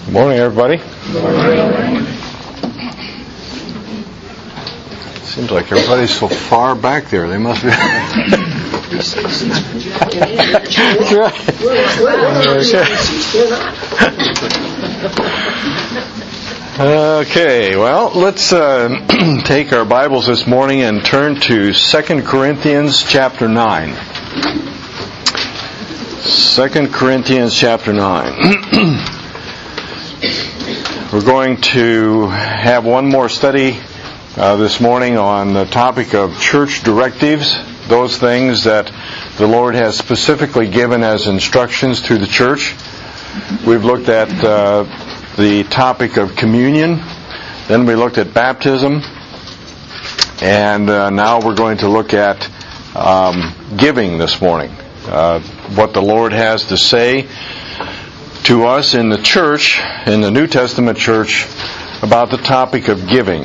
Good morning, everybody. Good morning. Seems like everybody's so far back there. They must be. That's right. Okay, well, let's take our Bibles this morning and turn to 2 Corinthians chapter 9. 2 Corinthians chapter 9. We're going to have one more study this morning on the topic of church directives, those things that the Lord has specifically given as instructions to the church. We've looked at the topic of communion, then we looked at baptism, and now we're going to look at giving this morning, what the Lord has to say to us in the church, in the New Testament church, about the topic of giving.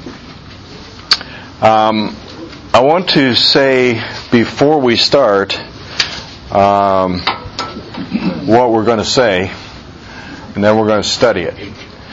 I want to say before we start what we're going to say, and then we're going to study it.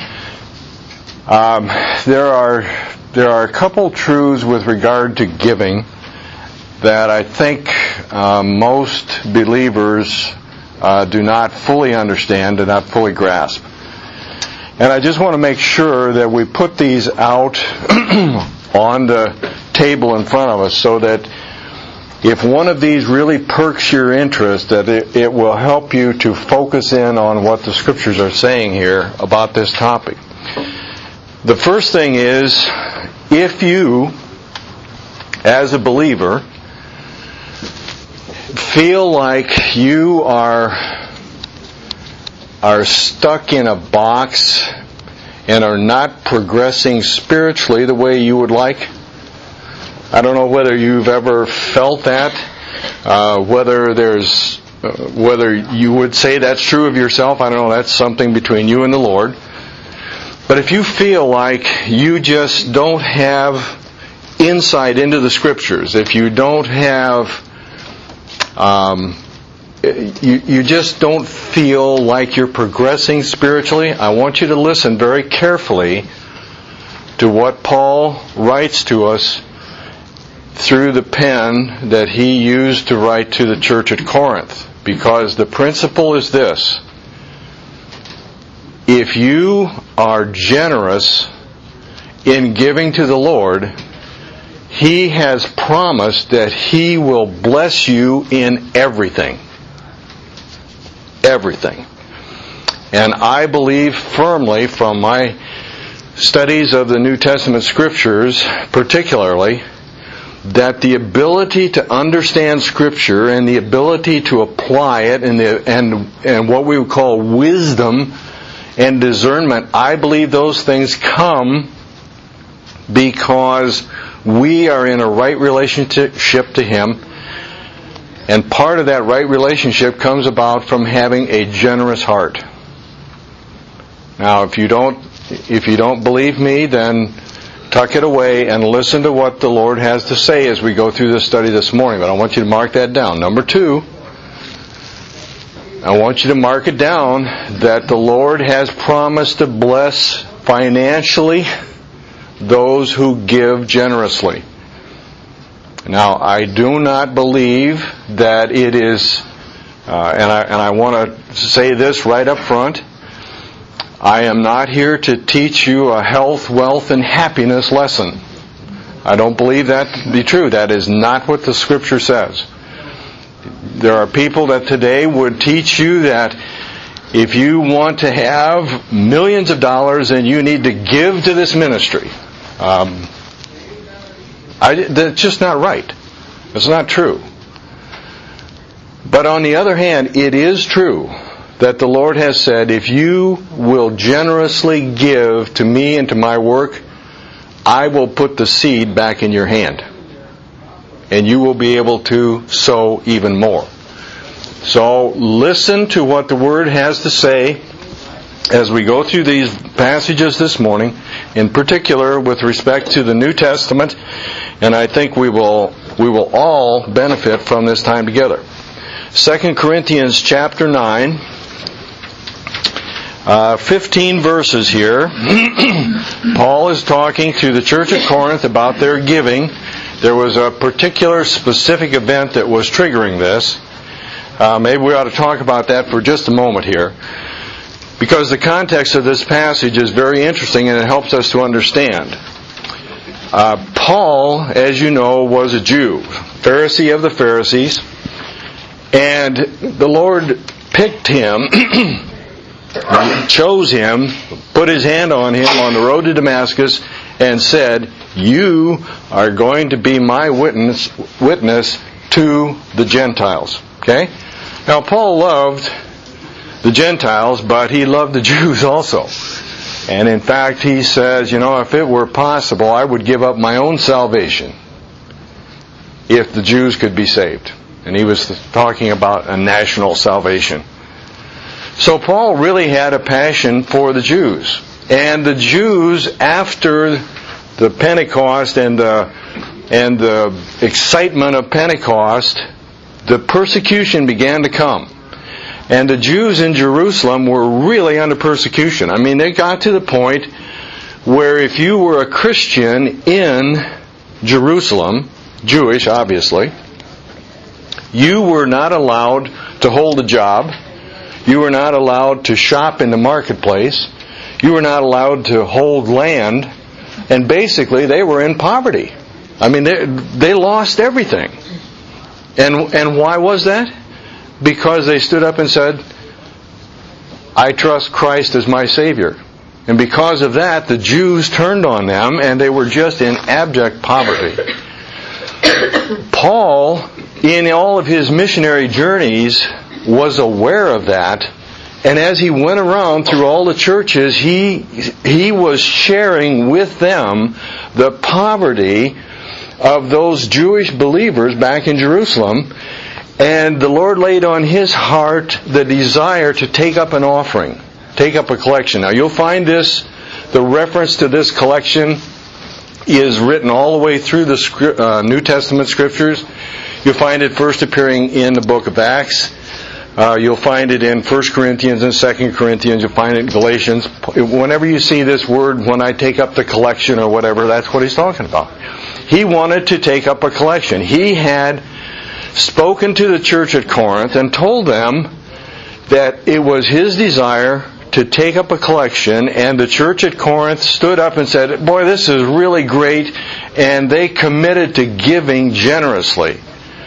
There are a couple truths with regard to giving that I think most believers do not fully understand, do not fully grasp. And I just want to make sure that we put these out on the table in front of us so that if one of these really perks your interest, that it will help you to focus in on what the Scriptures are saying here about this topic. The first thing is, if you, as a believer, feel like you are stuck in a box and are not progressing spiritually the way you would like. I don't know whether you've ever felt that, whether you would say that's true of yourself. I don't know, that's something between you and the Lord. But if you feel like you just don't have insight into the Scriptures, if you don't have you just don't feel like you're progressing spiritually, I want you to listen very carefully to what Paul writes to us through the pen that he used to write to the church at Corinth. Because the principle is this: if you are generous in giving to the Lord, He has promised that He will bless you in everything. Everything. And I believe firmly from my studies of the New Testament Scriptures, particularly, that the ability to understand Scripture and the ability to apply it and what we would call wisdom and discernment, I believe those things come because we are in a right relationship to Him, and part of that right relationship comes about from having a generous heart. Now, if you don't believe me, then tuck it away and listen to what the Lord has to say as we go through this study this morning. But I want you to mark that down. Number 2, I want you to mark it down that the Lord has promised to bless financially those who give generously. Now, I do not believe that it is, and I want to say this right up front, I am not here to teach you a health, wealth, and happiness lesson. I don't believe that to be true. That is not what the Scripture says. There are people that today would teach you that if you want to have millions of dollars, then you need to give to this ministry. That's just not right. It's not true. But on the other hand, it is true that the Lord has said, if you will generously give to me and to my work, I will put the seed back in your hand. And you will be able to sow even more. So listen to what the Word has to say as we go through these passages this morning, in particular with respect to the New Testament, and I think we will all benefit from this time together. 2 Corinthians chapter 9, 15 verses here. Paul is talking to the church at Corinth about their giving. There was a particular specific event that was triggering this. Maybe we ought to talk about that for just a moment here, because the context of this passage is very interesting and it helps us to understand. Paul, as you know, was a Jew, Pharisee of the Pharisees, and the Lord picked him, chose him, put his hand on him on the road to Damascus, and said, "You are going to be my witness to the Gentiles." Okay? Now, Paul loved the Gentiles, but he loved the Jews also. And in fact, he says, if it were possible, I would give up my own salvation if the Jews could be saved. And he was talking about a national salvation. So Paul really had a passion for the Jews. And the Jews, after the Pentecost and the excitement of Pentecost, the persecution began to come. And the Jews in Jerusalem were really under persecution. I mean, they got to the point where if you were a Christian in Jerusalem, Jewish obviously, you were not allowed to hold a job. You were not allowed to shop in the marketplace. You were not allowed to hold land. And basically, they were in poverty. I mean, they lost everything. And why was that? Because they stood up and said, "I trust Christ as my Savior." And because of that, the Jews turned on them, and they were just in abject poverty. Paul, in all of his missionary journeys, was aware of that. And as he went around through all the churches, he was sharing with them the poverty of those Jewish believers back in Jerusalem. And the Lord laid on his heart the desire to take up an offering, take up a collection. Now you'll find the reference to this collection is written all the way through the New Testament Scriptures. You'll find it first appearing in the book of Acts. You'll find it in 1 Corinthians and 2 Corinthians. You'll find it in Galatians. Whenever you see this word, when I take up the collection or whatever, that's what he's talking about. He wanted to take up a collection. He had spoken to the church at Corinth and told them that it was his desire to take up a collection, and the church at Corinth stood up and said, "Boy, this is really great," and they committed to giving generously.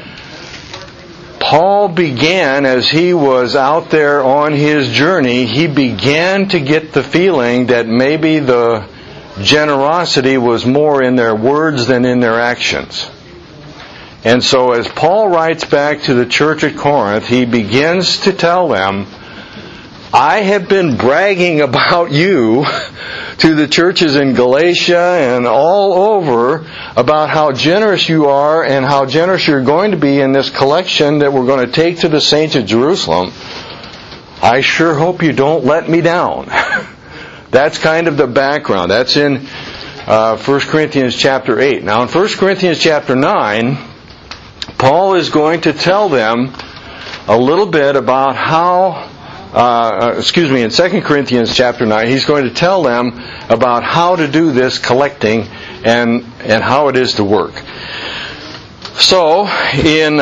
Paul began, as he was out there on his journey, he began to get the feeling that maybe the generosity was more in their words than in their actions. And so as Paul writes back to the church at Corinth, he begins to tell them, "I have been bragging about you to the churches in Galatia and all over about how generous you are and how generous you're going to be in this collection that we're going to take to the saints of Jerusalem. I sure hope you don't let me down." That's kind of the background. That's in 1 Corinthians chapter 8. Now in 1 Corinthians chapter 9, Paul is going to tell them a little bit about how, in 2 Corinthians chapter 9, he's going to tell them about how to do this collecting and how it is to work. So, in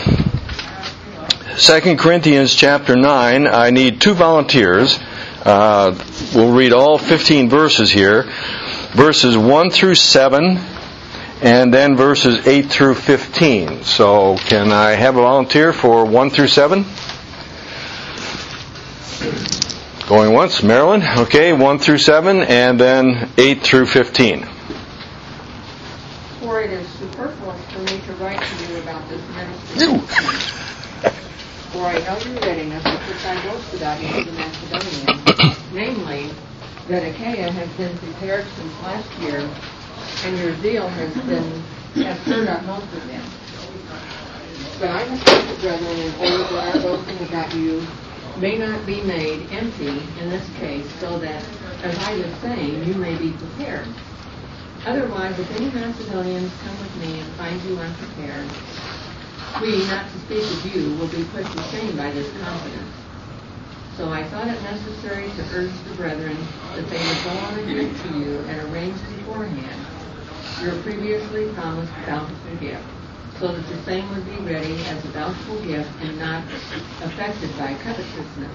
2 Corinthians chapter 9, I need 2 volunteers. We'll read all 15 verses here. Verses 1 through 7, and then verses 8 through 15. So, can I have a volunteer for 1 through 7? Going once, Marilyn. Okay, 1 through 7, and then 8 through 15. For it is superfluous for me to write to you about this ministry. For I know your readiness, of which I boast about you to the Macedonians, namely, that Achaia has been prepared since last year, and your zeal has stirred up most of them. But I beseech you, brethren, in order that our boasting about you may not be made empty in this case, so that, as I was saying, you may be prepared. Otherwise, if any Macedonians come with me and find you unprepared, we, not to speak of you, will be put to shame by this confidence. So Also, I thought it necessary to urge the brethren that they would go on and greet to you and arrange beforehand your previously promised bountiful gift, so that the same would be ready as a bountiful gift and not affected by covetousness.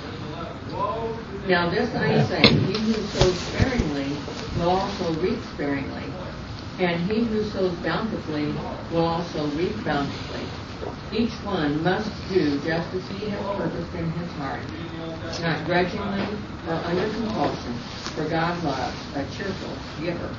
Now this I say, he who sows sparingly will also reap sparingly, and he who sows bountifully will also reap bountifully. Each one must do just as he has purposed in his heart, not grudgingly or under compulsion, for God loves a cheerful giver.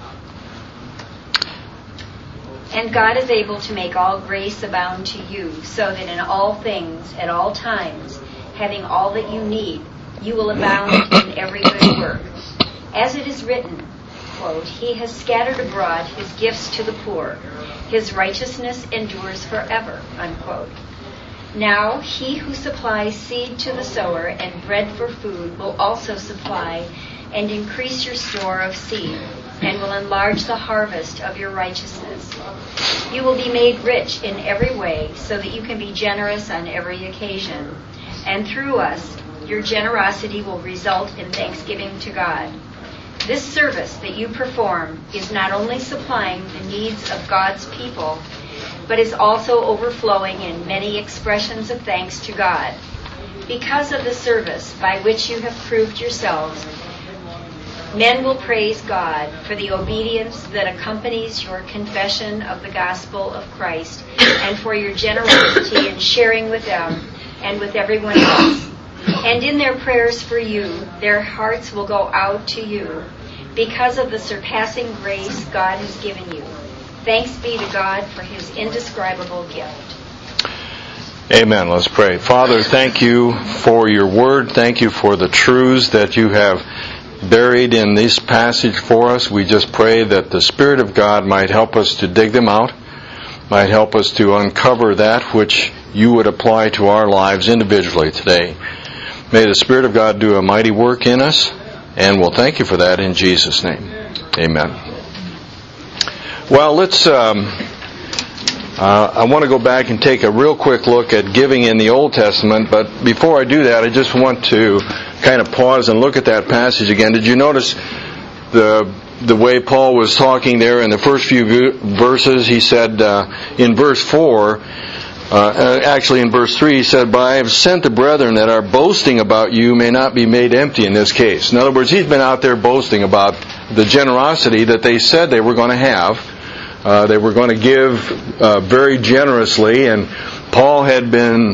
And God is able to make all grace abound to you, so that in all things, at all times, having all that you need, you will abound in every good work. As it is written, quote, He has scattered abroad His gifts to the poor. His righteousness endures forever, unquote. Now He who supplies seed to the sower and bread for food will also supply and increase your store of seed, and will enlarge the harvest of your righteousness. You will be made rich in every way, so that you can be generous on every occasion. And through us, your generosity will result in thanksgiving to God. This service that you perform is not only supplying the needs of God's people, but is also overflowing in many expressions of thanks to God. Because of the service by which you have proved yourselves, men will praise God for the obedience that accompanies your confession of the gospel of Christ, and for your generosity in sharing with them and with everyone else. And in their prayers for you, their hearts will go out to you because of the surpassing grace God has given you. Thanks be to God for His indescribable gift. Amen. Let's pray. Father, thank you for your word. Thank you for the truths that you have buried in this passage for us. We just pray that the Spirit of God might help us to dig them out, might help us to uncover that which you would apply to our lives individually today. May the Spirit of God do a mighty work in us, and we'll thank you for that in Jesus' name. Amen. Well, let's I want to go back and take a real quick look at giving in the Old Testament, but before I do that, I just want to kind of pause and look at that passage again. Did you notice the way Paul was talking there in the first few verses? He said in verse 4, actually in verse 3, he said, But I have sent the brethren that our boasting about you may not be made empty in this case. In other words, he's been out there boasting about the generosity that they said they were going to have. They were going to give very generously, and Paul had been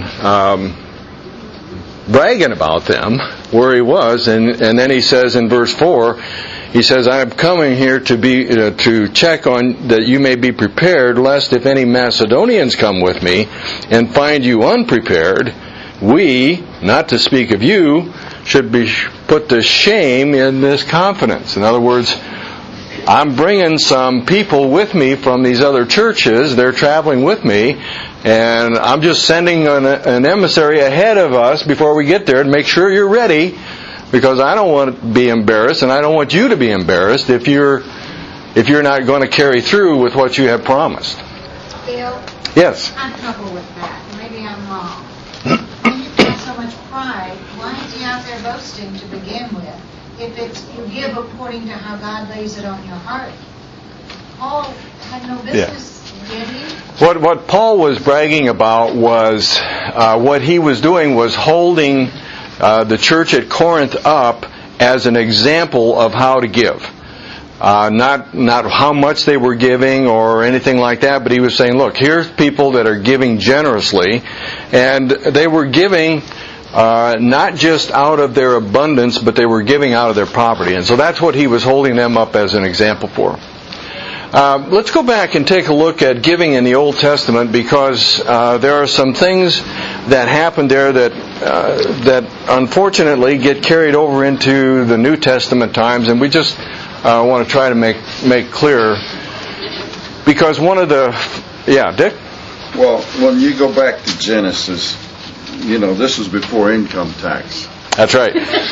bragging about them where he was, and then he says in verse 4, he says, I am coming here to check on that you may be prepared, lest if any Macedonians come with me and find you unprepared, we, not to speak of you, should be put to shame in this confidence. In other words, I'm bringing some people with me from these other churches. They're traveling with me, and I'm just sending an emissary ahead of us before we get there to make sure you're ready, because I don't want to be embarrassed, and I don't want you to be embarrassed if you're not going to carry through with what you have promised. Bill? Yes? I'm trouble with that. Maybe I'm wrong. When you've got so much pride, why is he out there boasting to begin with? If it's you give according to how God lays it on your heart. Paul had no business, did he? What Paul was bragging about was what he was doing was holding the church at Corinth up as an example of how to give. Not how much they were giving or anything like that, but he was saying, look, here's people that are giving generously, and they were giving not just out of their abundance, but they were giving out of their poverty. And so that's what he was holding them up as an example for. Let's go back and take a look at giving in the Old Testament, because there are some things that happen there that unfortunately get carried over into the New Testament times, and we just want to try to make clear, because one of the... Yeah, Dick? Well, when you go back to Genesis, this was before income tax. That's right.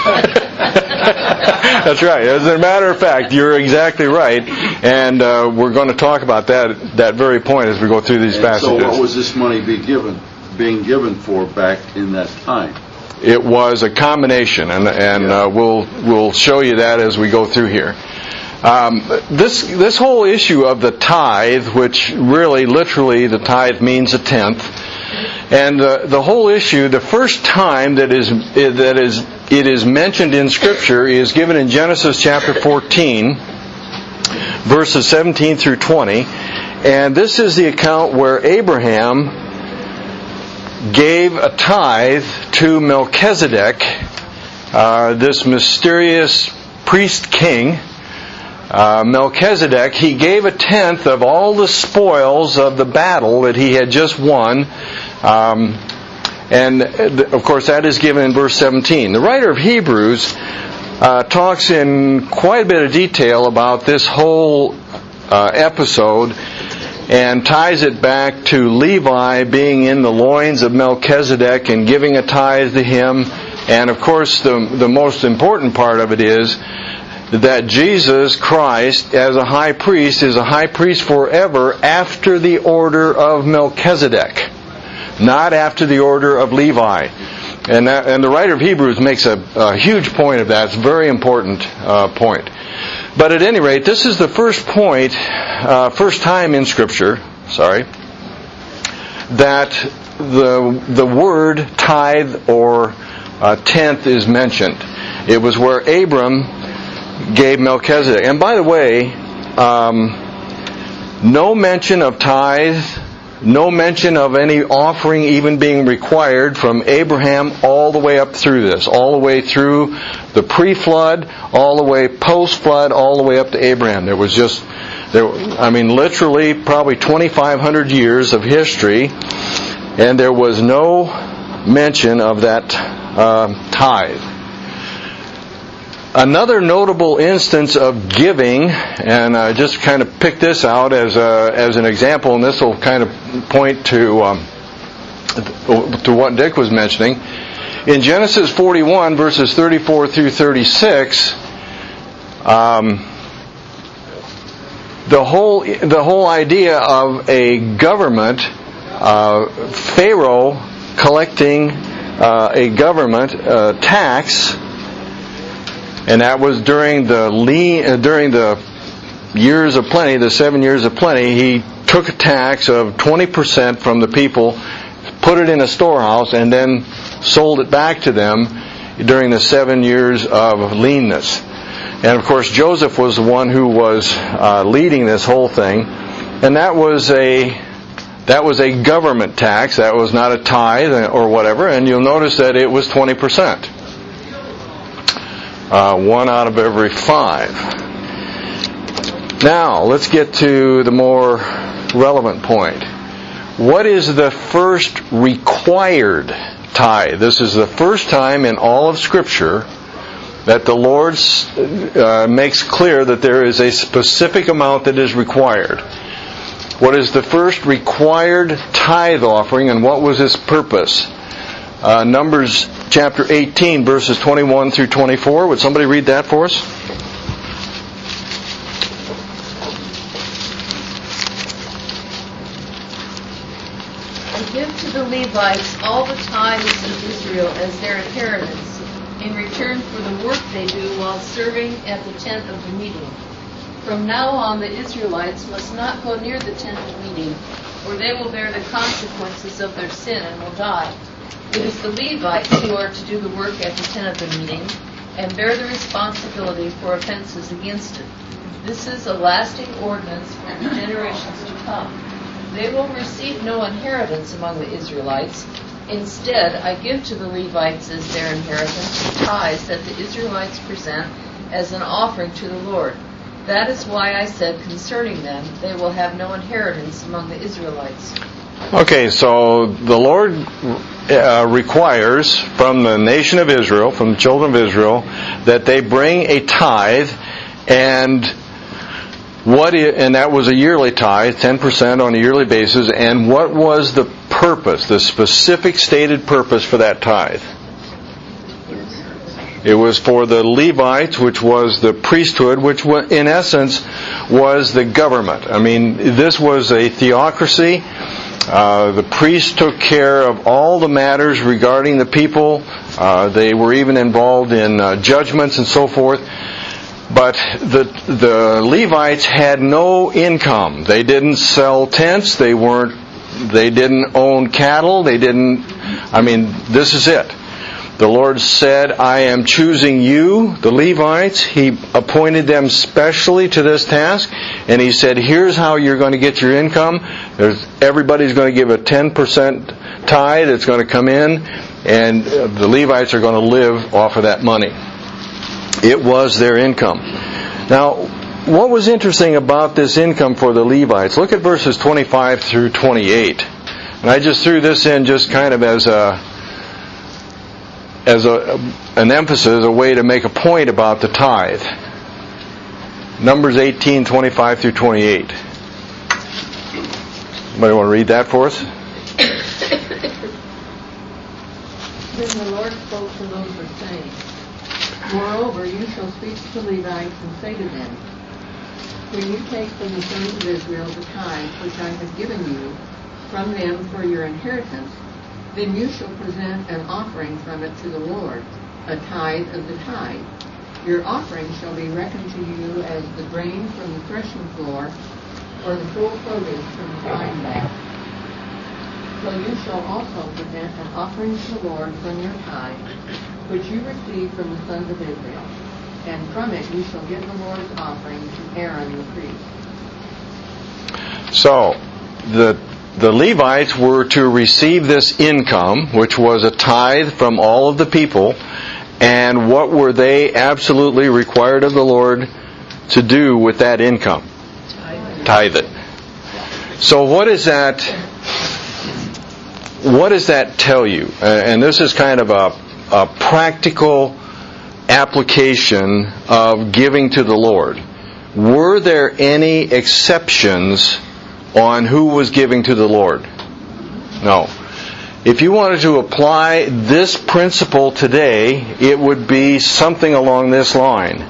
That's right. As a matter of fact, you're exactly right. And we're going to talk about that very point as we go through these passages. So what was this money being given for back in that time? it was a combination, and we'll show you that as we go through here. This whole issue of the tithe, which really, literally, the tithe means a tenth, and the whole issue, the first time that it is mentioned in Scripture is given in Genesis chapter 14, verses 17 through 20, and this is the account where Abraham gave a tithe to Melchizedek, this mysterious priest king. Melchizedek, he gave a tenth of all the spoils of the battle that he had just won. And of course that is given in verse 17. The writer of Hebrews talks in quite a bit of detail about this whole episode and ties it back to Levi being in the loins of Melchizedek and giving a tithe to him. And of course the most important part of it is that Jesus Christ, as a high priest, is a high priest forever after the order of Melchizedek, not after the order of Levi. And the writer of Hebrews makes a huge point of that. It's a very important point. But at any rate, this is the first time in Scripture, that the word tithe or tenth is mentioned. It was where Abram gave Melchizedek. And by the way, no mention of tithe, no mention of any offering even being required from Abraham all the way up through this, all the way through the pre-flood, all the way post-flood, all the way up to Abraham. There was literally probably 2,500 years of history, and there was no mention of that tithe. Another notable instance of giving, and I just kind of picked this out as an example, and this will kind of point to what Dick was mentioning. In Genesis 41, verses 34 through 36, the whole idea of a government, Pharaoh collecting a government tax. And that was during the years of plenty, the 7 years of plenty. He took a tax of 20% from the people, put it in a storehouse, and then sold it back to them during the 7 years of leanness. And of course, Joseph was the one who was leading this whole thing, and that was a government tax. That was not a tithe or whatever. And you'll notice that it was 20%. 1 out of every 5. Now, let's get to the more relevant point. What is the first required tithe? This is the first time in all of Scripture that the Lord makes clear that there is a specific amount that is required. What is the first required tithe offering, and what was its purpose? Numbers chapter 18, verses 21 through 24. Would somebody read that for us? And give to the Levites all the tithes of Israel as their inheritance, in return for the work they do while serving at the tent of the meeting. From now on, the Israelites must not go near the tent of meeting, or they will bear the consequences of their sin and will die. It is the Levites who are to do the work at the tent of the meeting and bear the responsibility for offenses against it. This is a lasting ordinance for the generations to come. They will receive no inheritance among the Israelites. Instead, I give to the Levites as their inheritance the tithes that the Israelites present as an offering to the Lord. That is why I said concerning them, they will have no inheritance among the Israelites. Okay, so the Lord requires from the nation of Israel, from the children of Israel, that they bring a tithe, and that was a yearly tithe, 10% on a yearly basis. And what was the purpose, the specific stated purpose for that tithe? It was for the Levites, which was the priesthood, which in essence was the government. I mean, this was a theocracy. The priests took care of all the matters regarding the people. They were even involved in judgments and so forth. But the Levites had no income. They didn't sell tents. They didn't own cattle. This is it. The Lord said, I am choosing you, the Levites. He appointed them specially to this task. And He said, here's how you're going to get your income. Everybody's going to give a 10% tithe that's going to come in. And the Levites are going to live off of that money. It was their income. Now, what was interesting about this income for the Levites? Look at verses 25 through 28. And I just threw this in just kind of as an emphasis, a way to make a point about the tithe. Numbers 18, 25 through 28. Somebody want to read that for us? Then the Lord spoke to Moses, saying, Moreover, you shall speak to the Levites and say to them, when you take from the sons of Israel the tithe which I have given you from them for your inheritance, then you shall present an offering from it to the Lord, a tithe of the tithe. Your offering shall be reckoned to you as the grain from the threshing floor, or the full produce from the vine bag. So you shall also present an offering to the Lord from your tithe, which you receive from the sons of Israel. And from it you shall give the Lord's offering to Aaron the priest. So, the Levites were to receive this income, which was a tithe from all of the people. And what were they absolutely required of the Lord to do with that income? Tithe it. So what does that tell you? And this is kind of a practical application of giving to the Lord. Were there any exceptions on who was giving to the Lord? No. If you wanted to apply this principle today, it would be something along this line.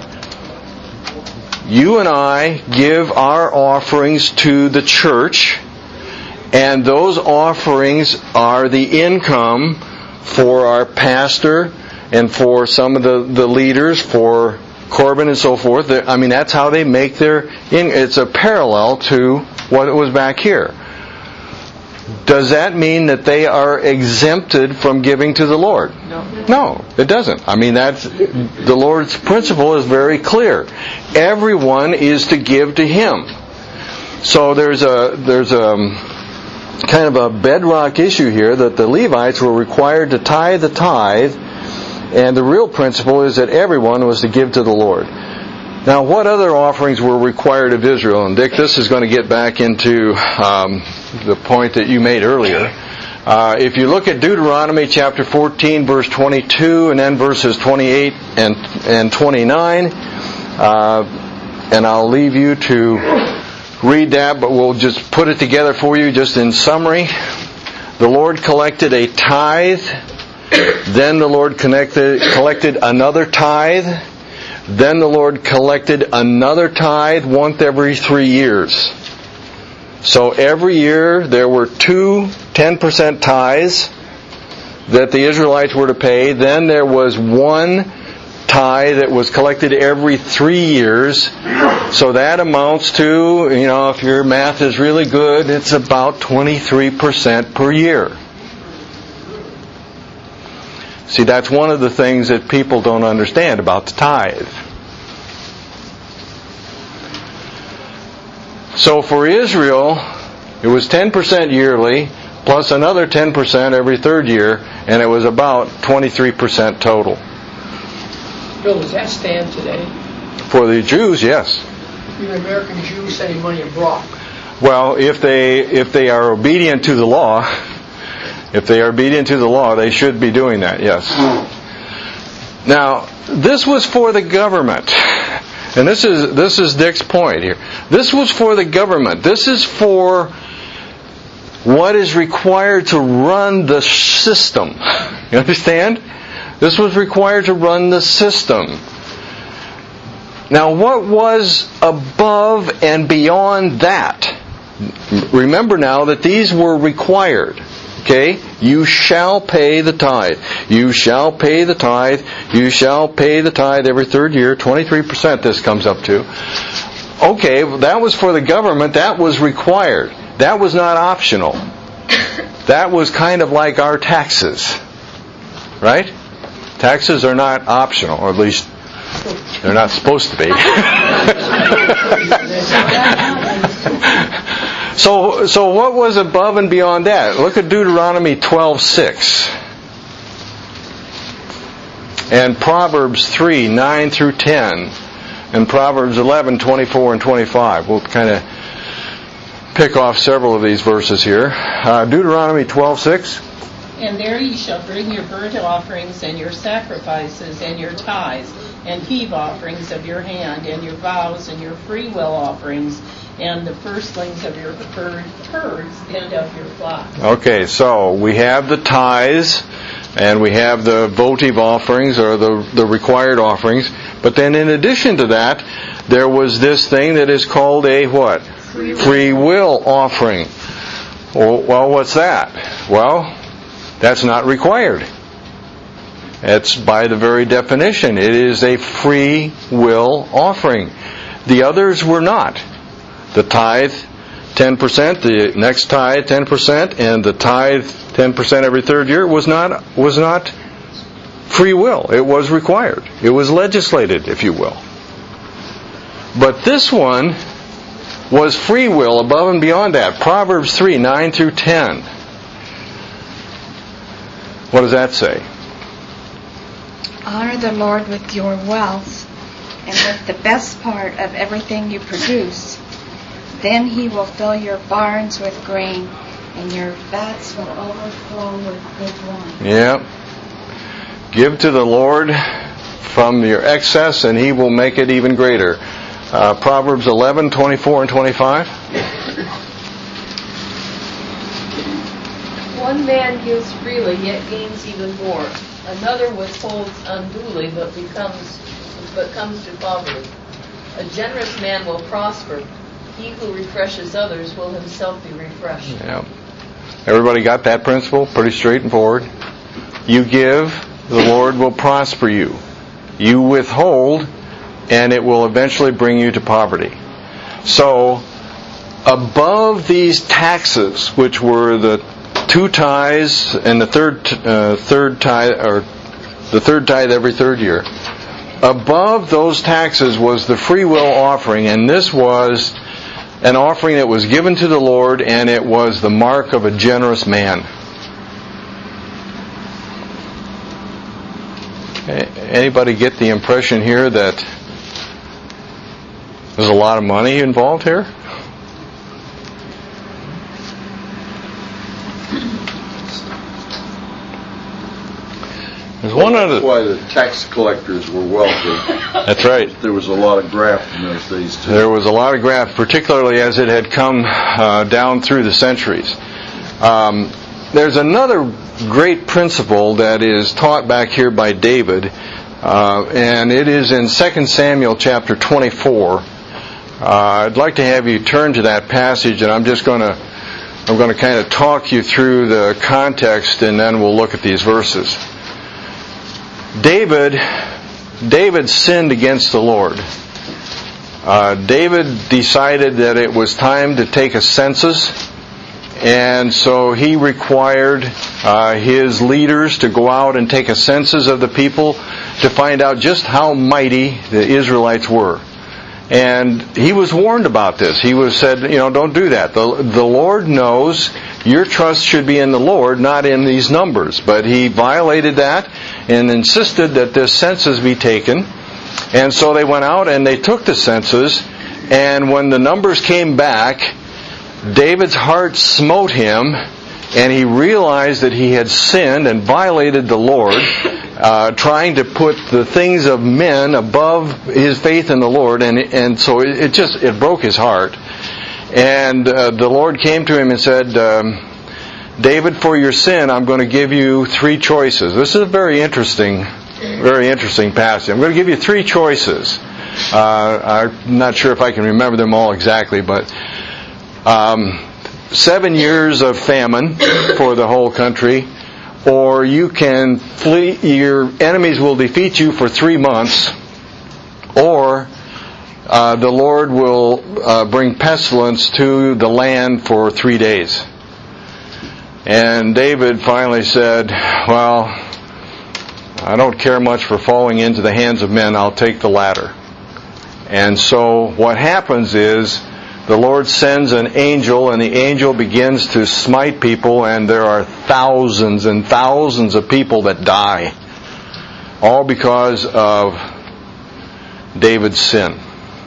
You and I give our offerings to the church, and those offerings are the income for our pastor and for some of the leaders, for Corbin and so forth. That's how they make their income. It's a parallel to what was back here. Does that mean that they are exempted from giving to the Lord? No, it doesn't. That's the Lord's principle is very clear. Everyone is to give to Him. So there's a kind of a bedrock issue here that the Levites were required to tithe the tithe, and the real principle is that everyone was to give to the Lord. Now, what other offerings were required of Israel? And Dick, this is going to get back into the point that you made earlier. If you look at Deuteronomy chapter 14, verse 22, and then verses 28 and 29, and I'll leave you to read that, but we'll just put it together for you just in summary. The Lord collected a tithe, then the Lord collected another tithe, then the Lord collected another tithe once every 3 years. So every year there were 2 10% tithes that the Israelites were to pay. Then there was one tithe that was collected every 3 years. So that amounts to, if your math is really good, it's about 23% per year. See, that's one of the things that people don't understand about the tithe. So for Israel, it was 10% yearly, plus another 10% every third year, and it was about 23% total. Bill, does that stand today? For the Jews, yes. The American Jews sending money abroad. Well, if they are obedient to the law, they should be doing that, yes. Now, this was for the government. And this is Dick's point here. This was for the government. This is for what is required to run the system. You understand? This was required to run the system. Now, what was above and beyond that? Remember now that these were required. Okay? You shall pay the tithe. You shall pay the tithe. You shall pay the tithe every third year. 23% this comes up to. Okay, that was for the government. That was required. That was not optional. That was kind of like our taxes. Right? Taxes are not optional, or at least they're not supposed to be. So what was above and beyond that? Look at Deuteronomy 12:6 and Proverbs 3:9 through 10 and Proverbs 11:24 and 25. We'll kind of pick off several of these verses here. Deuteronomy 12:6. And there ye shall bring your burnt offerings and your sacrifices and your tithes and heave offerings of your hand and your vows and your freewill offerings and the firstlings of your herds and of your flocks. Okay, so we have the tithes and we have the votive offerings or the required offerings. But then in addition to that, there was this thing that is called a what? Free will offering. Well, what's that? Well, that's not required. It's by the very definition. It is a free will offering. The others were not. The tithe, 10%, the next tithe, 10%, and the tithe, 10% every third year was not free will. It was required. It was legislated, if you will. But this one was free will above and beyond that. Proverbs 3:9 through 10. What does that say? Honor the Lord with your wealth and with the best part of everything you produce. Then He will fill your barns with grain and your vats will overflow with good wine. Yeah. Give to the Lord from your excess and He will make it even greater. Proverbs 11:24 and 25. One man gives freely, yet gains even more. Another withholds unduly, but comes to poverty. A generous man will prosper. He who refreshes others will himself be refreshed. Yeah. Everybody got that principle? Pretty straightforward. You give, the Lord will prosper you. You withhold, and it will eventually bring you to poverty. So, above these taxes, which were the 2 tithes and the third tithe, or the third tithe every third year, above those taxes was the free will offering, and this was an offering that was given to the Lord, and it was the mark of a generous man. Anybody get the impression here that there's a lot of money involved here? That's why the tax collectors were wealthy. That's right. There was a lot of graft in those days too. There was a lot of graft, particularly as it had come down through the centuries. There's another great principle that is taught back here by David, and it is in 2 Samuel chapter 24. I'd like to have you turn to that passage, and I'm going to kind of talk you through the context, and then we'll look at these verses. David sinned against the Lord. David decided that it was time to take a census, and so he required his leaders to go out and take a census of the people to find out just how mighty the Israelites were. And he was warned about this. He was said, don't do that. The Lord knows your trust should be in the Lord, not in these numbers. But he violated that and insisted that this census be taken. And so they went out and they took the census. And when the numbers came back, David's heart smote him, and he realized that he had sinned and violated the Lord, trying to put the things of men above his faith in the Lord, and so it broke his heart. And the Lord came to him and said, David, for your sin, I'm going to give you 3 choices. This is a very interesting passage. I'm going to give you 3 choices. I'm not sure if I can remember them all exactly, but 7 years of famine for the whole country, or you can flee, your enemies will defeat you for 3 months, or the Lord will bring pestilence to the land for 3 days. And David finally said, well, I don't care much for falling into the hands of men, I'll take the latter. And so what happens is, the Lord sends an angel, and the angel begins to smite people, and there are thousands and thousands of people that die. All because of David's sin.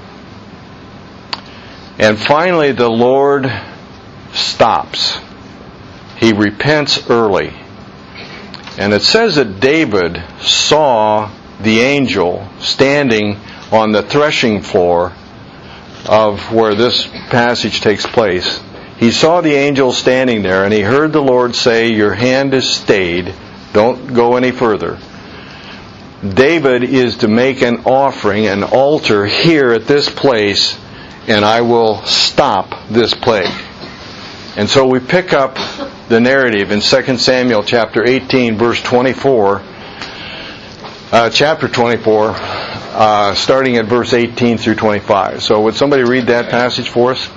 And finally the Lord stops. He repents early. And it says that David saw the angel standing on the threshing floor of where this passage takes place. He saw the angel standing there, and he heard the Lord say, your hand is stayed, don't go any further. David is to make an offering, an altar here at this place, and I will stop this plague. And so we pick up the narrative in 2 Samuel chapter 18, verse 24, chapter 24, starting at verse 18 through 25. So would somebody read that passage for us?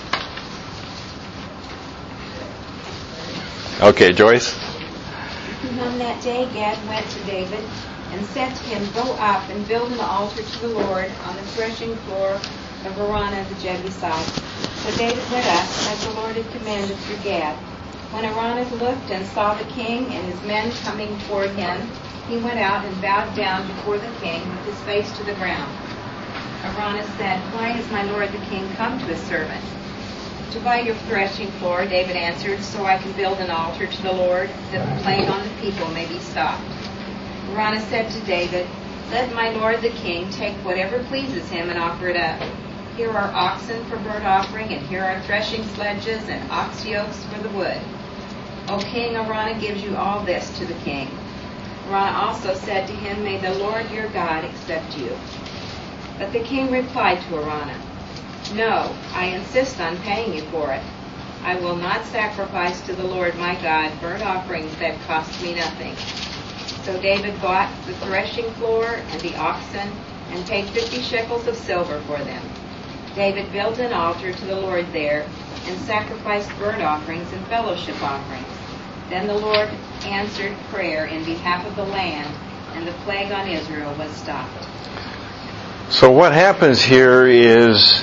Okay, Joyce. And on that day Gad went to David and said to him, go up and build an altar to the Lord on the threshing floor of Araunah the Jebusite. So David went up, as the Lord had commanded through Gad. When Araunah looked and saw the king and his men coming toward him, he went out and bowed down before the king with his face to the ground. Araunah said, why has my lord the king come to his servant? To buy your threshing floor, David answered, so I can build an altar to the Lord, that the plague on the people may be stopped. Araunah said to David, let my lord the king take whatever pleases him and offer it up. Here are oxen for burnt offering, and here are threshing sledges and ox yokes for the wood. O king, Araunah gives you all this to the king. Araunah also said to him, may the Lord your God accept you. But the king replied to Araunah, no, I insist on paying you for it. I will not sacrifice to the Lord my God burnt offerings that cost me nothing. So David bought the threshing floor and the oxen and paid 50 shekels of silver for them. David built an altar to the Lord there and sacrificed burnt offerings and fellowship offerings. Then the Lord answered prayer in behalf of the land, and the plague on Israel was stopped. So what happens here is,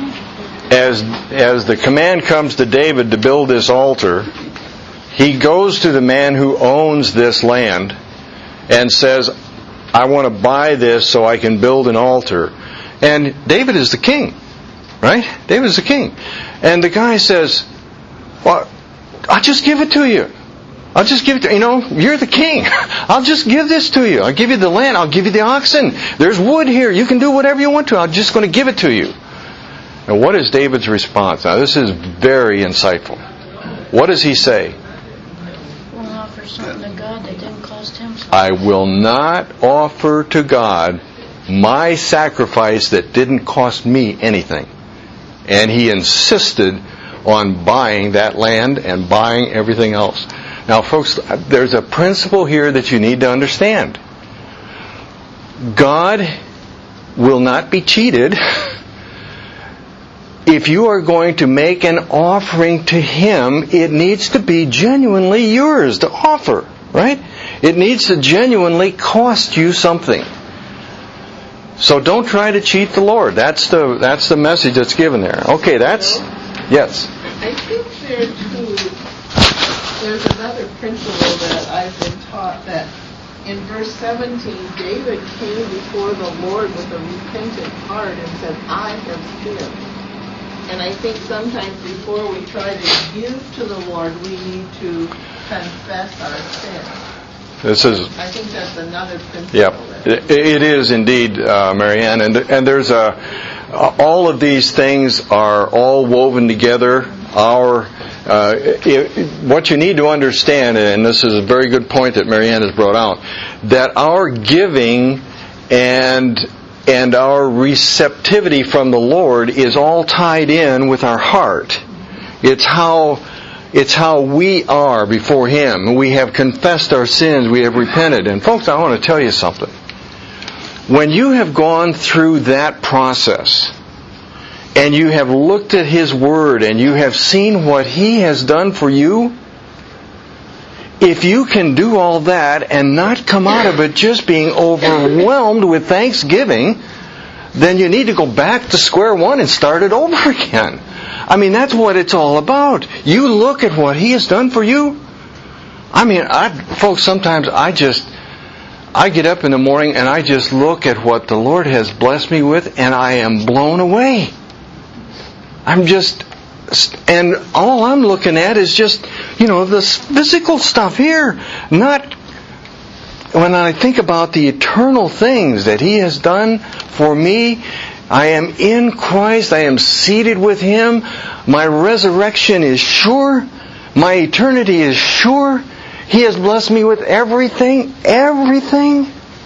as the command comes to David to build this altar, he goes to the man who owns this land and says, I want to buy this so I can build an altar. And David is the king, right? David is the king. And the guy says, well, I'll just give it to you. I'll just give it to you. You're the king. I'll just give this to you. I'll give you the land. I'll give you the oxen. There's wood here. You can do whatever you want to. I'm just going to give it to you. And what is David's response? Now, this is very insightful. What does he say? We'll offer something to God that didn't cost him something. I will not offer to God my sacrifice that didn't cost me anything. And he insisted on buying that land and buying everything else. Now, folks, there's a principle here that you need to understand. God will not be cheated. If you are going to make an offering to Him, it needs to be genuinely yours to offer, right? It needs to genuinely cost you something. So don't try to cheat the Lord. That's the message that's given there. Okay, yes. I think there too, there's another principle that I've been taught, that in verse 17, David came before the Lord with a repentant heart and said, I have sinned. And I think sometimes before we try to give to the Lord, we need to confess our sin. I think that's another principle. Yeah, it is indeed, Marianne. And there's all of these things are all woven together. What you need to understand, and this is a very good point that Marianne has brought out, that our giving and our receptivity from the Lord is all tied in with our heart. It's how we are before Him. We have confessed our sins. We have repented. And folks, I want to tell you something. When you have gone through that process, and you have looked at His Word, and you have seen what He has done for you, if you can do all that and not come out of it just being overwhelmed with thanksgiving, then you need to go back to square one and start it over again. I mean, that's what it's all about. You look at what He has done for you. I mean, folks, sometimes I get up in the morning and I just look at what the Lord has blessed me with, and I am blown away. And all I'm looking at is just, this physical stuff here. Not when I think about the eternal things that He has done for me. I am in Christ. I am seated with Him. My resurrection is sure. My eternity is sure. He has blessed me with everything. Everything.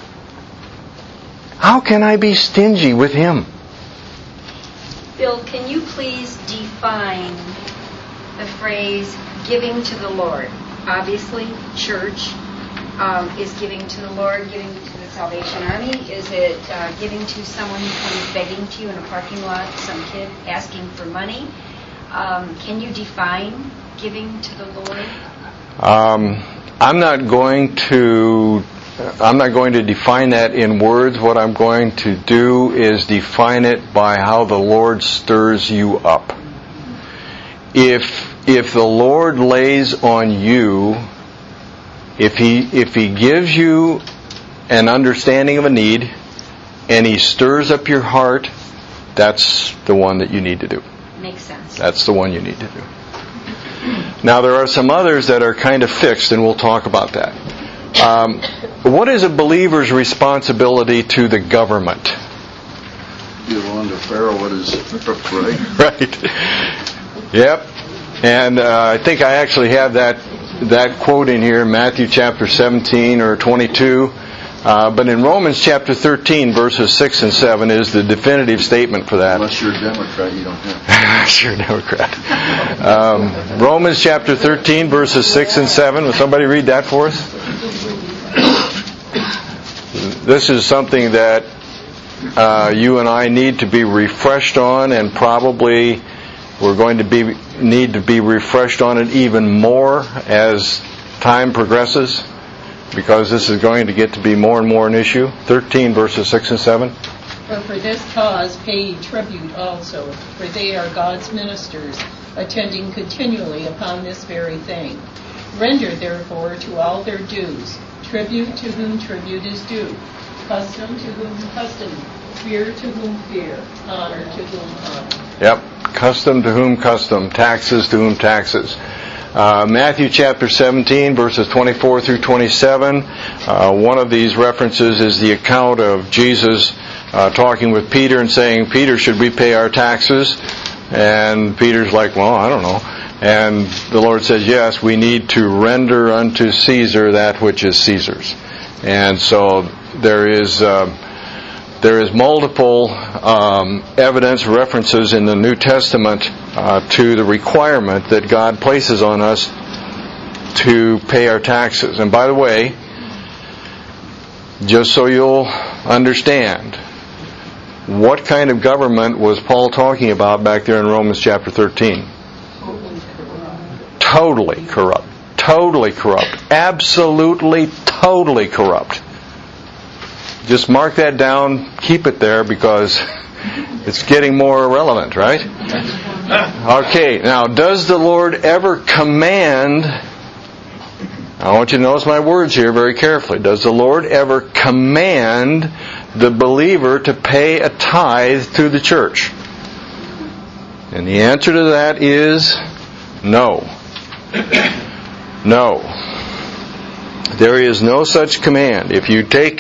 How can I be stingy with Him? Bill, can you please define the phrase giving to the Lord? Obviously, church is giving to the Lord, giving to the Salvation Army. Is it giving to someone who comes begging to you in a parking lot, some kid asking for money? Can you define giving to the Lord? I'm not going to define that in words. What I'm going to do is define it by how the Lord stirs you up. If the Lord lays on you, if He gives you an understanding of a need, and He stirs up your heart, that's the one that you need to do. Makes sense. That's the one you need to do. Now, there are some others that are kind of fixed, and we'll talk about that. What is a believer's responsibility to the government? Give unto Pharaoh what is right. Right. Yep. And I think I actually have that quote in here, Matthew chapter 17 or 22. But in Romans chapter 13, verses 6 and 7 is the definitive statement for that. Unless you're a Democrat, you don't have to. You're a Democrat. Romans chapter 13, verses 6 and 7. Will somebody read that for us? This is something that you and I need to be refreshed on, and probably we're going to need to be refreshed on it even more as time progresses, because this is going to get to be more and more an issue. 13 verses 6 and 7. For this cause pay ye tribute also, for they are God's ministers, attending continually upon this very thing. Render therefore to all their dues, tribute to whom tribute is due, custom to whom custom, fear to whom fear, honor to whom honor. Yep. Custom to whom custom, taxes to whom taxes. Matthew chapter 17, verses 24 through 27. One of these references is the account of Jesus talking with Peter and saying, Peter, should we pay our taxes? And Peter's like, well, I don't know. And the Lord says, yes, we need to render unto Caesar that which is Caesar's. And so there is multiple evidence, references in the New Testament to the requirement that God places on us to pay our taxes. And by the way, just so you'll understand, what kind of government was Paul talking about back there in Romans chapter 13? Totally corrupt. Totally corrupt. Absolutely, totally corrupt. Just mark that down, keep it there, because it's getting more relevant, right? Okay, now, does the Lord ever command, I want you to notice my words here very carefully, does the Lord ever command the believer to pay a tithe to the church? And the answer to that is no. No. There is no such command. If you take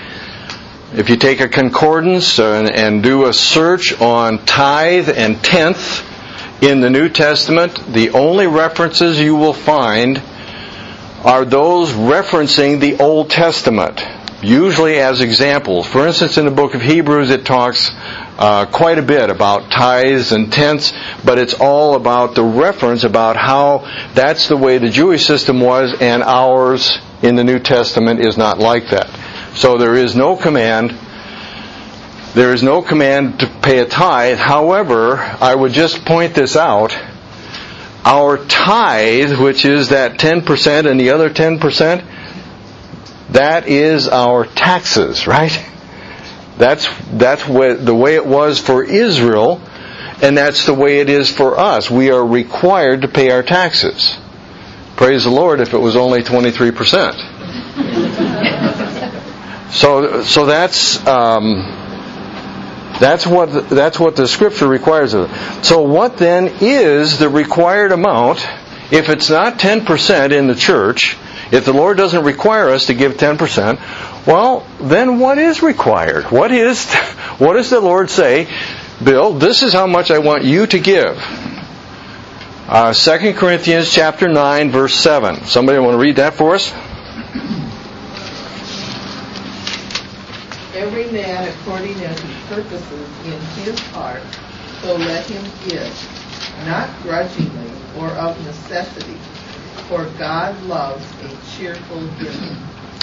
a concordance and do a search on tithe and tenth in the New Testament, the only references you will find are those referencing the Old Testament. usually as examples. For instance, in the book of Hebrews, it talks quite a bit about tithes and tenths, but it's all about the reference about how that's the way the Jewish system was, and ours in the New Testament is not like that. So there is no command. There is no command to pay a tithe. However, I would just point this out. Our tithe, which is that 10% and the other 10%, that is our taxes, right? That's the way it was for Israel, and that's the way it is for us. We are required to pay our taxes. Praise the Lord if it was only 23%. So that's what the Scripture requires of it. So what then is the required amount if it's not 10% in the church? If the Lord doesn't require us to give 10%, well, then what is required? What does the Lord say? Bill, this is how much I want you to give. 2 Corinthians chapter 9, verse 7. Somebody want to read that for us? Every man according as he purposes in his heart, so let him give, not grudgingly or of necessity, for God loves a cheerful giving.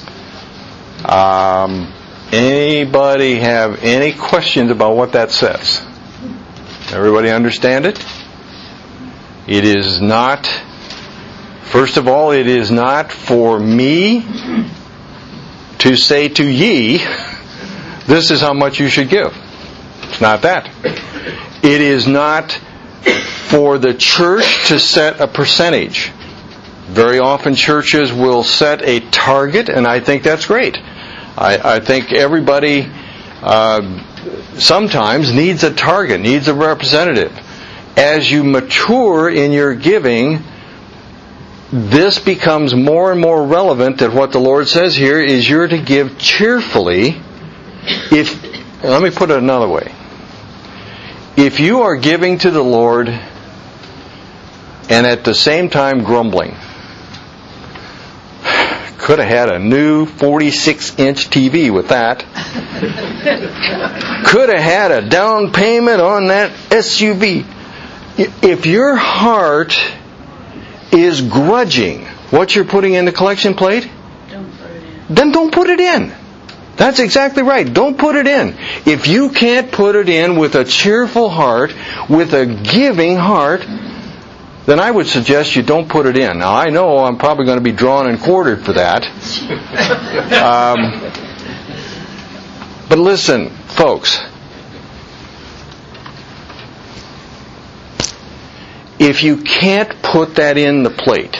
Anybody have any questions about what that says? Everybody understand it? It is not, first of all, it is not for me to say to ye, this is how much you should give. It's not that. It is not for the church to set a percentage. Very often churches will set a target, and I think that's great. I think everybody sometimes needs a target, needs a representative. As you mature in your giving, this becomes more and more relevant that what the Lord says here is you're to give cheerfully. Let me put it another way. If you are giving to the Lord and at the same time grumbling, could have had a new 46-inch TV with that. Could have had a down payment on that SUV. If your heart is grudging what you're putting in the collection plate, then don't put it in. That's exactly right. Don't put it in. If you can't put it in with a cheerful heart, with a giving heart, then I would suggest you don't put it in. Now, I know I'm probably going to be drawn and quartered for that. But listen, folks. If you can't put that in the plate,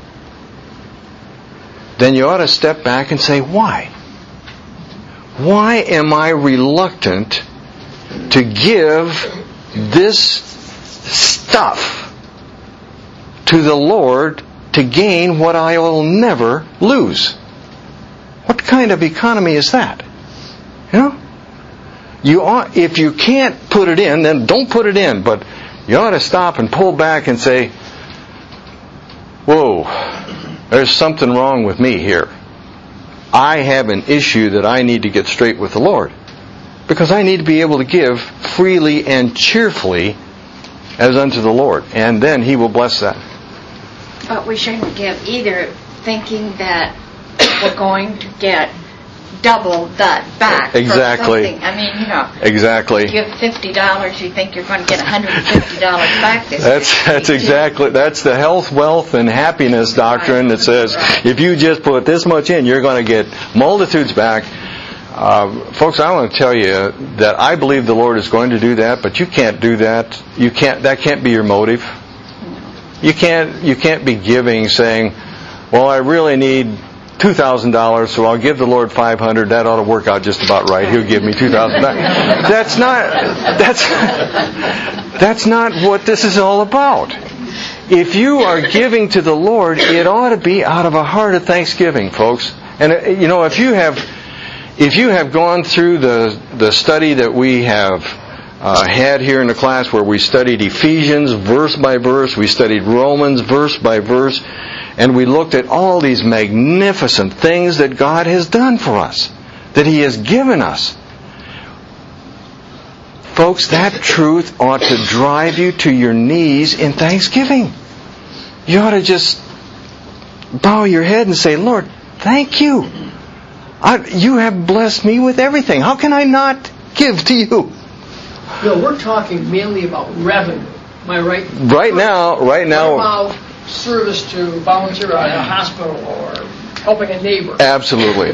then you ought to step back and say, why? Why am I reluctant to give this stuff to the Lord to gain what I will never lose? What kind of economy is that? You know? If you can't put it in, then don't put it in. But you ought to stop and pull back and say, whoa, there's something wrong with me here. I have an issue that I need to get straight with the Lord. Because I need to be able to give freely and cheerfully as unto the Lord. And then He will bless that. But we shouldn't give either thinking that we're going to get double that back. Exactly. For something. I mean, Exactly. You give $50, you think you're going to get $150 back. That's exactly. That's the health, wealth, and happiness doctrine that says if you just put this much in, you're going to get multitudes back. Folks, I want to tell you that I believe the Lord is going to do that, but you can't do that. You can't. That can't be your motive. You can't be giving saying, well, I really need $2,000, so I'll give the Lord $500. That ought to work out just about right. He'll give me $2,000. That's not what this is all about. If you are giving to the Lord, it ought to be out of a heart of thanksgiving, folks. And if you have gone through the study that we have had here in the class, where we studied Ephesians verse by verse, we studied Romans verse by verse, and we looked at all these magnificent things that God has done for us. that He has given us. Folks, that truth ought to drive you to your knees in thanksgiving. You ought to just bow your head and say, Lord, thank you. You have blessed me with everything. How can I not give to you? No, we're talking mainly about revenue. Am I right? Right now. What about service to volunteer at a hospital or helping a neighbor? Absolutely.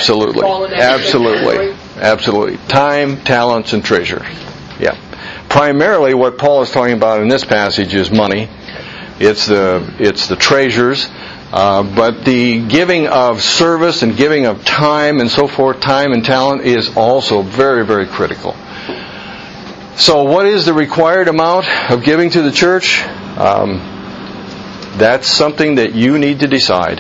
Time, talents, and treasure. Yeah. Primarily what Paul is talking about in this passage is money. It's the treasures. But the giving of service and giving of time and so forth, time and talent, is also very, very critical. So what is the required amount of giving to the church? That's something that you need to decide.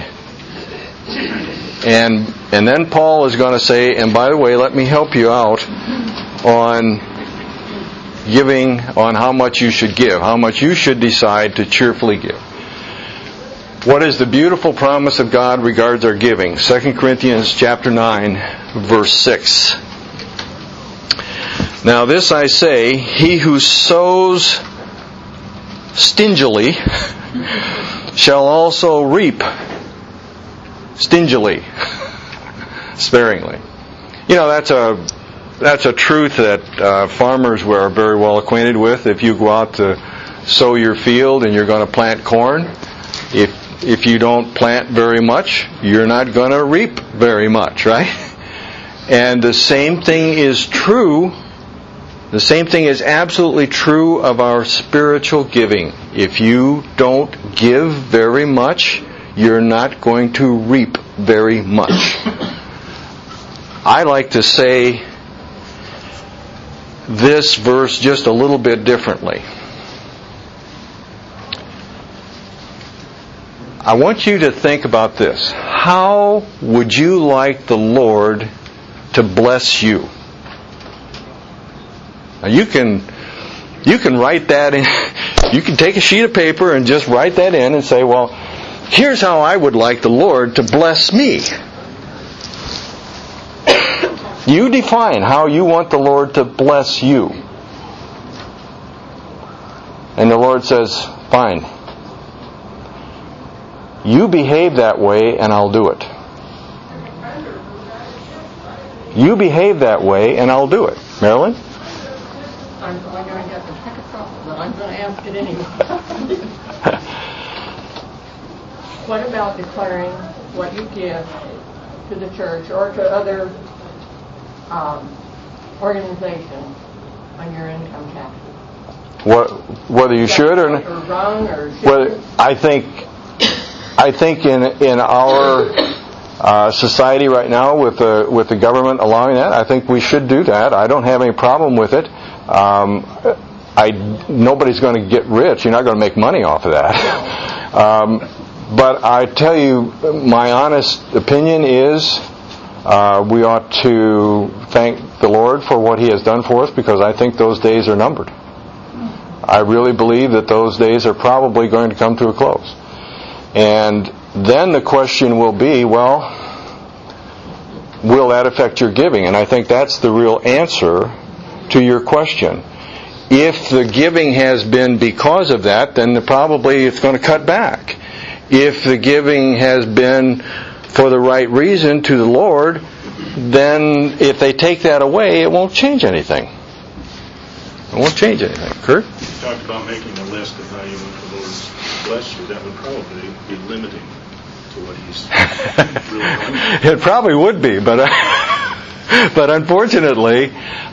And then Paul is going to say, and by the way, let me help you out on giving, on how much you should give, how much you should decide to cheerfully give. What is the beautiful promise of God regards our giving? 2 Corinthians chapter 9, verse 6. Now this I say, he who sows stingily shall also reap stingily, sparingly. You know, that's a truth that farmers are very well acquainted with. If you go out to sow your field and you're going to plant corn, if you don't plant very much, you're not going to reap very much, right? And the same thing is true. The same thing is absolutely true of our spiritual giving. If you don't give very much, you're not going to reap very much. I like to say this verse just a little bit differently. I want you to think about this. How would you like the Lord to bless you? Now you can write that in. You can take a sheet of paper and just write that in and say, well, here's how I would like the Lord to bless me. You define how you want the Lord to bless you. And the Lord says, fine. You behave that way and I'll do it. You behave that way and I'll do it. Marilyn? I'm going to have to pick a problem, but I'm going to ask it anyway. What about declaring what you give to the church or to other organizations on your income taxes? Whether you should or not? Or wrong or shouldn't? I think in our society right now with the government allowing that, I think we should do that. I don't have any problem with it. Nobody's going to get rich. You're not going to make money off of that. But I tell you, my honest opinion is we ought to thank the Lord for what He has done for us, because I think those days are numbered. I really believe that those days are probably going to come to a close. And then the question will be, well, will that affect your giving? And I think that's the real answer to your question. If the giving has been because of that, then probably it's going to cut back. If the giving has been for the right reason to the Lord, then if they take that away, it won't change anything. It won't change anything. Kurt? You talked about making a list of how you want the Lord to bless you. That would probably be limiting to what He's really done. It probably would be, but unfortunately,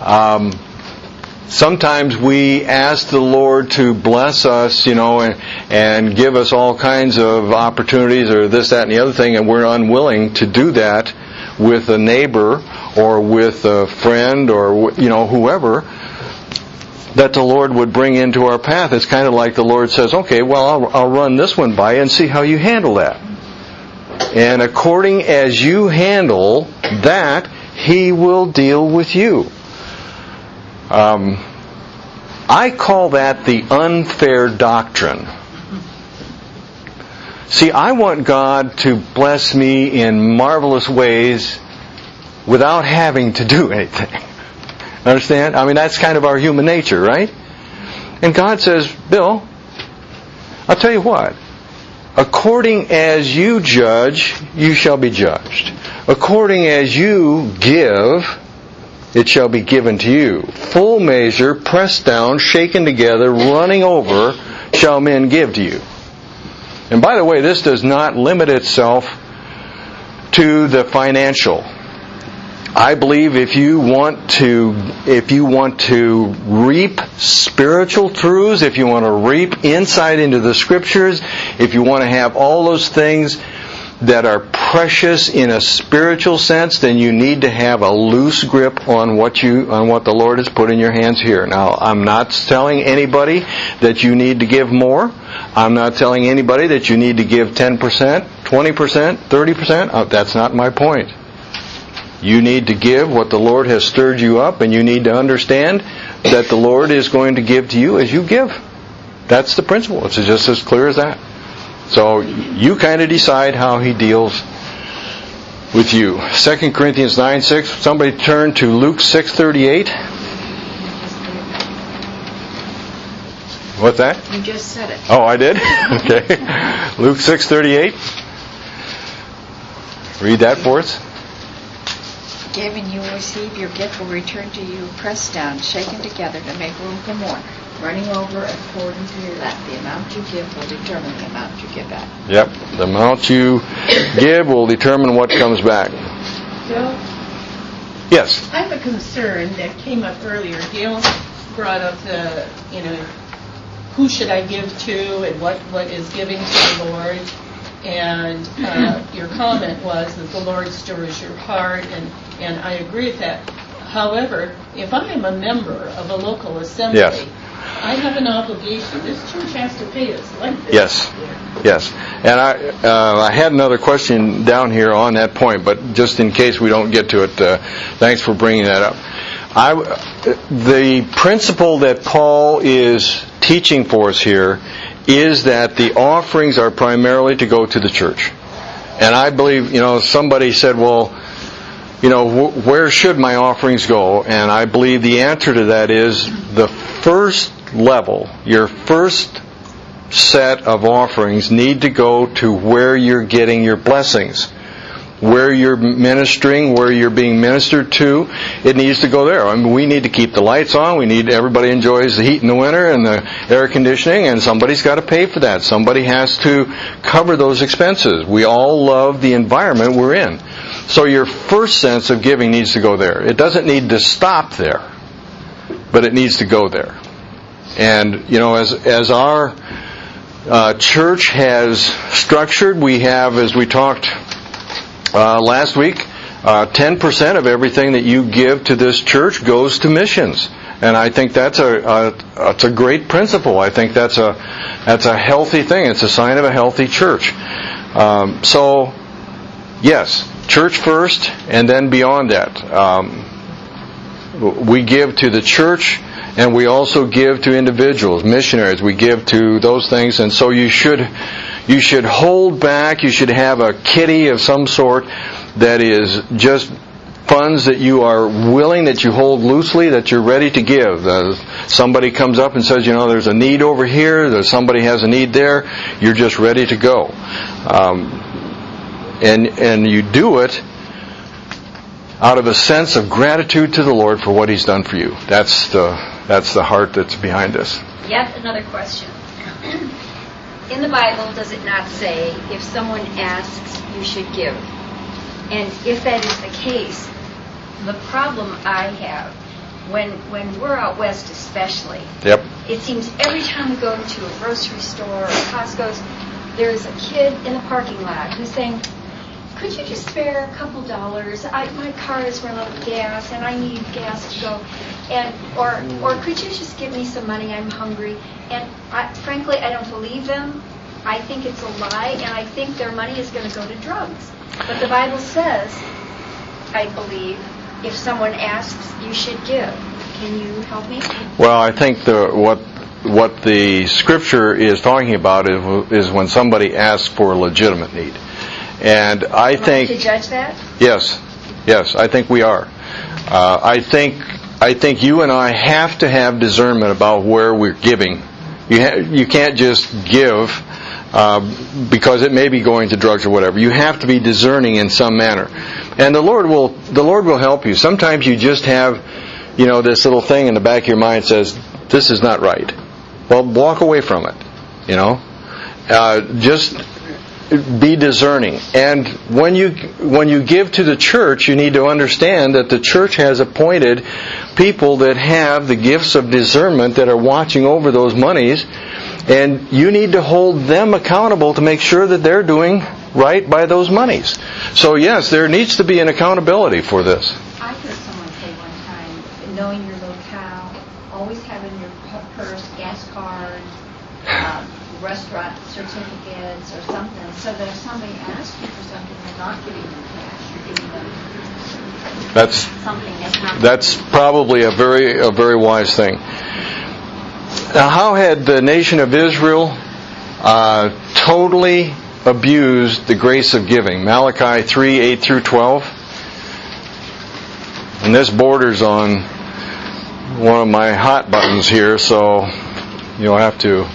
sometimes we ask the Lord to bless us, and give us all kinds of opportunities or this, that, and the other thing, and we're unwilling to do that with a neighbor or with a friend or, whoever that the Lord would bring into our path. It's kind of like the Lord says, okay, well, I'll run this one by you and see how you handle that. And according as you handle that, He will deal with you. I call that the unfair doctrine. See, I want God to bless me in marvelous ways without having to do anything. Understand? I mean, that's kind of our human nature, right? And God says, Bill, I'll tell you what. According as you judge, you shall be judged. According as you give, it shall be given to you. Full measure, pressed down, shaken together, running over, shall men give to you. And by the way, this does not limit itself to the financial. I believe if you want to reap spiritual truths, if you want to reap insight into the Scriptures, if you want to have all those things that are precious in a spiritual sense, then you need to have a loose grip on what the Lord has put in your hands here. Now, I'm not telling anybody that you need to give more. I'm not telling anybody that you need to give 10%, 20%, 30%. That's not my point. You need to give what the Lord has stirred you up, and you need to understand that the Lord is going to give to you as you give. That's the principle. It's just as clear as that. So you kind of decide how He deals with you. 2 Corinthians 9:6. Somebody turn to Luke 6:38. What's that? You just said it. Oh, I did? Okay. Luke 6:38. Read that for us. Give and you will receive, your gift will return to you, pressed down, shaken together to make room for more, running over according to your lap. The amount you give will determine the amount you get back. Yep, the amount you give will determine what comes back. Bill? Yes. I have a concern that came up earlier. Gail brought up who should I give to and what is giving to the Lord. And your comment was that the Lord stirs your heart, and I agree with that. However, if I am a member of a local assembly, yes, I have an obligation. This church has to pay us like this. Yes. And I had another question down here on that point, but just in case we don't get to it, thanks for bringing that up. The principle that Paul is teaching for us here is that the offerings are primarily to go to the church. And I believe, somebody said, well, where should my offerings go? And I believe the answer to that is the first level, your first set of offerings need to go to where you're getting your blessings. Where you're ministering, where you're being ministered to, it needs to go there. I mean, we need to keep the lights on. Everybody enjoys the heat in the winter and the air conditioning, and somebody's got to pay for that. Somebody has to cover those expenses. We all love the environment we're in. So your first sense of giving needs to go there. It doesn't need to stop there, but it needs to go there. And, as our church has structured, we have, as we talked last week, 10% of everything that you give to this church goes to missions, and I think that's a great principle. I think that's a healthy thing. It's a sign of a healthy church. So, yes, church first, and then beyond that, we give to the church, and we also give to individuals, missionaries. We give to those things, and so you should hold back. You should have a kitty of some sort that is just funds that you are willing, that you hold loosely, that you're ready to give. Somebody comes up and says, there's a need over here, somebody has a need there, you're just ready to go. And you do it out of a sense of gratitude to the Lord for what He's done for you. That's the heart that's behind this. Yet another question. In the Bible, does it not say, if someone asks, you should give? And if that is the case, the problem I have, when we're out west especially, yep, it seems every time we go to a grocery store or Costco's, there's a kid in the parking lot who's saying, could you just spare a couple dollars? My car is run out of gas and I need gas to go. Or could you just give me some money? I'm hungry. And frankly, I don't believe them. I think it's a lie, and I think their money is going to go to drugs. But the Bible says, I believe, if someone asks, you should give. Can you help me? Well, I think what the Scripture is talking about is when somebody asks for a legitimate need. And I think... to judge that? Yes. Yes, I think we are. I think you and I have to have discernment about where we're giving. You can't just give because it may be going to drugs or whatever. You have to be discerning in some manner, and the Lord will help you. Sometimes you just have, this little thing in the back of your mind says, "This is not right." Well, walk away from it. Just be discerning. And when you give to the church, you need to understand that the church has appointed people that have the gifts of discernment that are watching over those monies, and you need to hold them accountable to make sure that they're doing right by those monies. So yes, there needs to be an accountability for this. I heard someone say one time, knowing your locale, always having your purse, gas card, restaurant certificates or something, so that if somebody asks you for something, you're not giving them cash, you're giving them something that's probably a very wise thing. Now, how had the nation of Israel totally abused the grace of giving? Malachi 3:8 through 12. And this borders on one of my hot buttons here, so you'll have to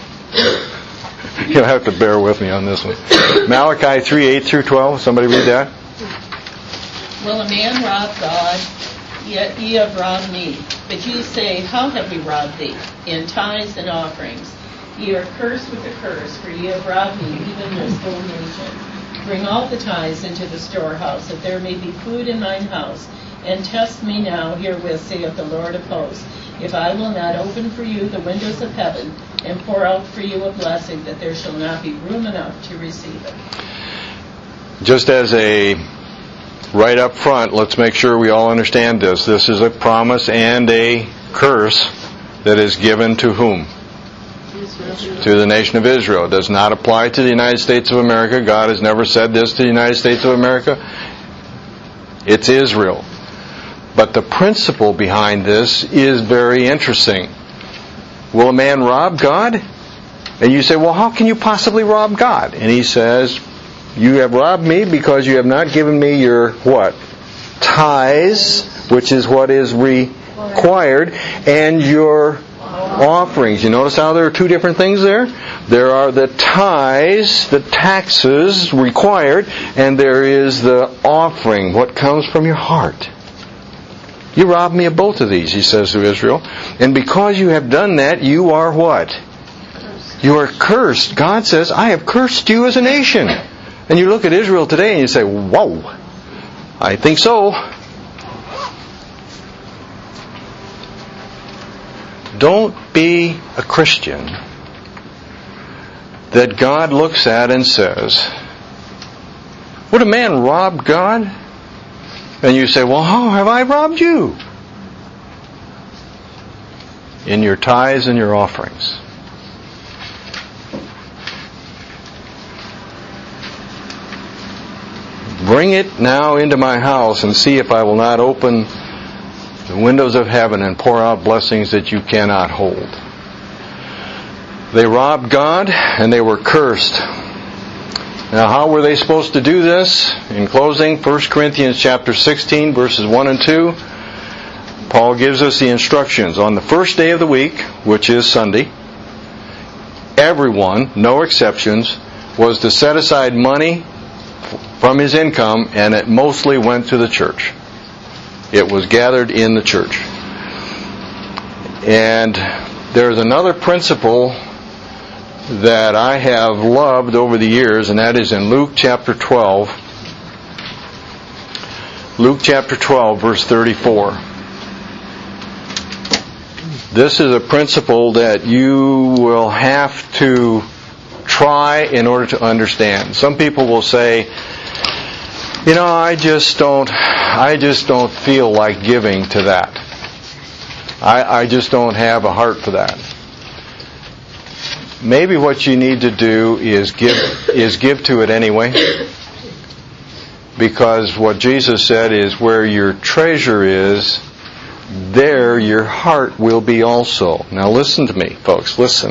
bear with me on this one. Malachi 3:8 through 12. Somebody read that. Will a man rob God? Yet ye have robbed me. But ye say, how have we robbed thee? In tithes and offerings. Ye are cursed with a curse, for ye have robbed me, even this whole nation. Bring all the tithes into the storehouse, that there may be food in mine house. And test me now herewith, saith the Lord of hosts, if I will not open for you the windows of heaven, and pour out for you a blessing, that there shall not be room enough to receive it. Just as a right up front, let's make sure we all understand this. This is a promise and a curse that is given to whom? Israel. To the nation of Israel. It does not apply to the United States of America. God has never said this to the United States of America. It's Israel. But the principle behind this is very interesting. Will a man rob God? And you say, well, how can you possibly rob God? And he says, you have robbed me because you have not given me your what? Tithes, which is what is required, and your offerings. You notice how there are two different things there? There are the tithes, the taxes required, and there is the offering, what comes from your heart. You robbed me of both of these, he says to Israel. And because you have done that, you are what? You are cursed. God says, I have cursed you as a nation. And you look at Israel today and you say, whoa, I think so. Don't be a Christian that God looks at and says, would a man rob God? And you say, well, how have I robbed you? In your tithes and your offerings. Bring it now into my house and see if I will not open the windows of heaven and pour out blessings that you cannot hold. They robbed God and they were cursed. Now, how were they supposed to do this? In closing, 1 Corinthians chapter 16, verses 1 and 2, Paul gives us the instructions. On the first day of the week, which is Sunday, everyone, no exceptions, was to set aside money from his income, and it mostly went to the church. It was gathered in the church. And there's another principle that I have loved over the years, and that is in Luke chapter 12. Luke chapter 12, verse 34. This is a principle that you will have to try in order to understand. Some people will say, I just don't feel like giving to that. I just don't have a heart for that. Maybe what you need to do is give to it anyway. Because what Jesus said is, where your treasure is, there your heart will be also. Now listen to me, folks, listen.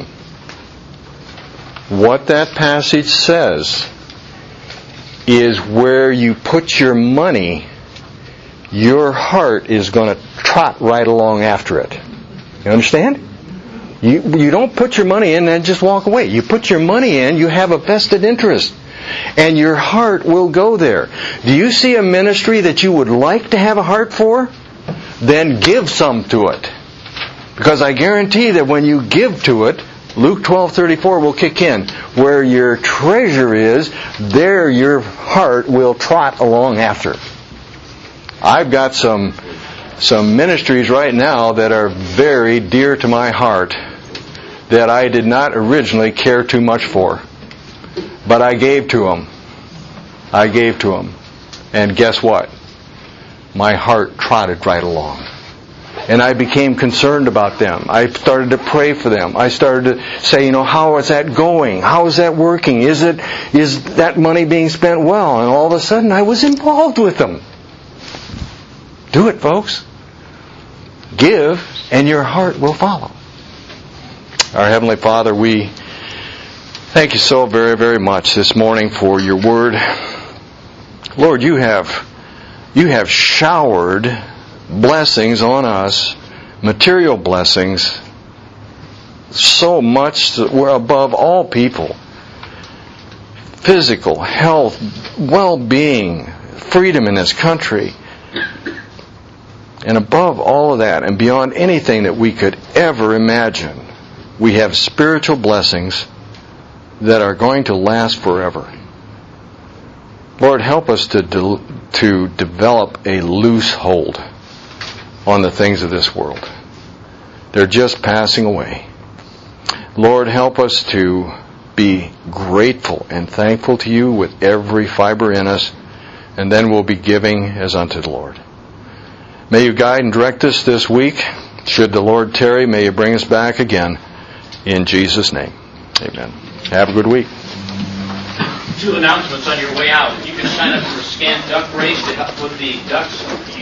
What that passage says is, where you put your money, your heart is going to trot right along after it. You understand? You don't put your money in and just walk away. You put your money in, you have a vested interest. And your heart will go there. Do you see a ministry that you would like to have a heart for? Then give some to it. Because I guarantee that when you give to it, Luke 12:34 will kick in. Where your treasure is, there your heart will trot along after. I've got some ministries right now that are very dear to my heart that I did not originally care too much for. But I gave to them. And guess what? My heart trotted right along. And I became concerned about them. I started to pray for them. I started to say, how is that going? How is that working? Is that money being spent well? And all of a sudden I was involved with them. Do it, folks. Give, and your heart will follow. Our Heavenly Father, we thank you so very, very much this morning for your word. Lord, you have showered blessings on us, material blessings, so much that we're above all people. Physical, health, well-being, freedom in this country. And above all of that, and beyond anything that we could ever imagine, we have spiritual blessings that are going to last forever. Lord, help us to develop a loose hold on the things of this world. They're just passing away. Lord, help us to be grateful and thankful to you with every fiber in us, and then we'll be giving as unto the Lord. May you guide and direct us this week. Should the Lord tarry, may you bring us back again. In Jesus' name, amen. Have a good week. 2 announcements on your way out. If you can sign up for a Scant Duck Race to help with the ducks.